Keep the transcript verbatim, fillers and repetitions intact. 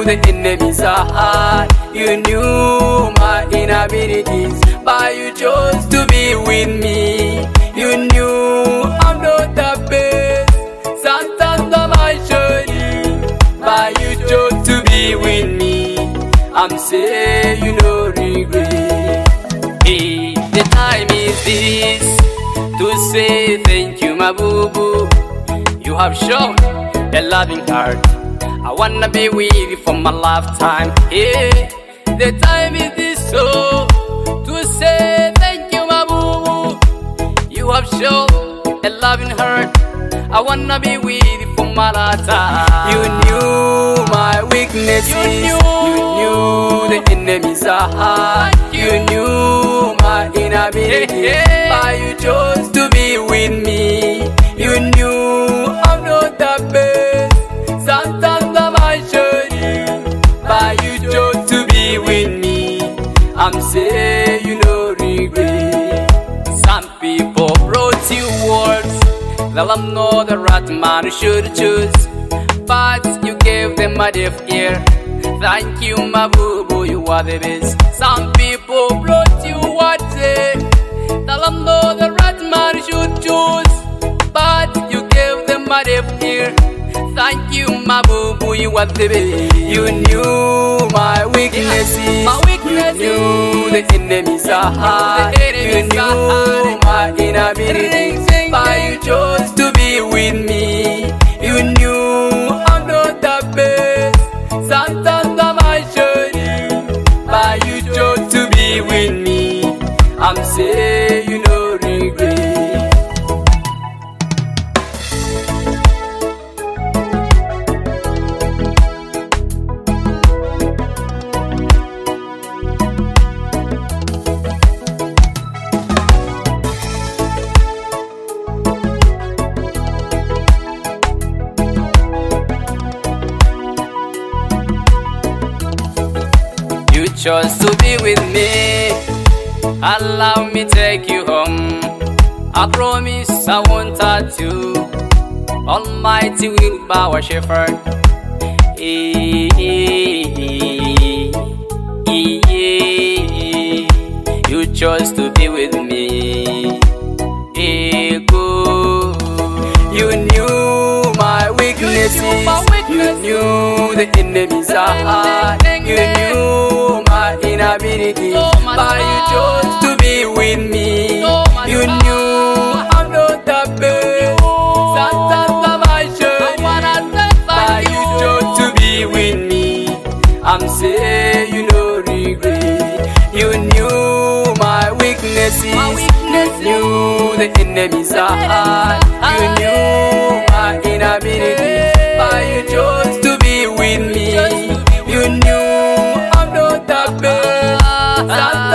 the enemies are hard. You knew my inabilities, but you chose to be with me. You knew I'm not the best, sometimes I'm unsure, but you chose to be with me. I'm saying you no regret. Hey, the time is this to say thank you, my boo boo. You have shown a loving heart. I wanna be with you for my lifetime. Hey, the time is this so to say thank you, my boo boo. You have shown a loving heart. I wanna be with you for my lifetime. You knew my weaknesses. You knew, you knew the enemies are hard. You knew my inabilities, hey, hey. But you chose to be with me. You knew I'm not the best, sometimes I'm unsure, but you chose to be with me. I'm saying you no regret. Some people brought you words that I'm not the right man who should choose, but you gave them a deaf ear. Thank you, my boo boo, you are the best. Some people brought you words that I'm not the right man who should choose, but you gave them a deaf ear. Thank you, my boo boo, you are the best. You knew my weaknesses, my weaknesses. You knew the enemies are hard. You knew my inabilities, but you chose to be with me. You knew I'm not the best, sometimes I'm unsure, but you chose to be with me. I'm saying you no regret. You chose to be with me. Allow me take you home. I promise I won't hurt you. Almighty will be our shepherd. Eh, eh, eh, eh. You chose to be with me. Eh, go. You knew my weaknesses. You knew, my weaknesses. You knew the enemies are hard. You knew my inabilities, oh, but you chose to be with me. Oh, you knew I'm not the best, sometimes I'm unsure, but you chose to be with me. I'm saying you no regret. You knew my weaknesses, my weaknesses. You knew the enemies are hard. You knew my inabilities, but you chose to be with me. You knew I'm not the best.